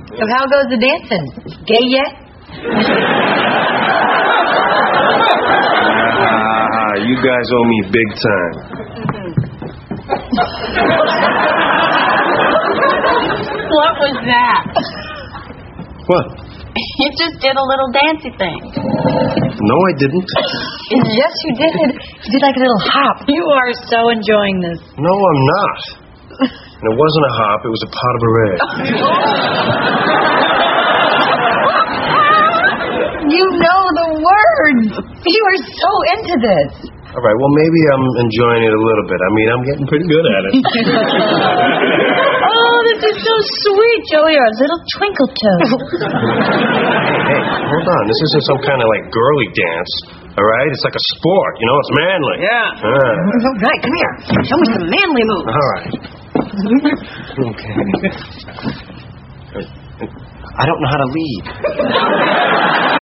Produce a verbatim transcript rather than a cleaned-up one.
So how goes the dancing? Gay yet? Ah, you guys owe me big time. What was that? What? You just did a little dancey thing. No, I didn't. Yes, you did. You did like a little hop. You are so enjoying this. No, I'm not. And it wasn't a hop, it was a pot of array. You know the words. You are so into this. All right, well, maybe I'm enjoying it a little bit. I mean, I'm getting pretty good at it. Oh, this is so sweet, Joey. You're a little twinkle toes. Hey, hold on. This isn't some kind of, like, girly dance, all right? It's like a sport, you know? It's manly. Yeah. Ah. All right, come here. Show me some manly moves. All right. Okay. I don't know how to lead.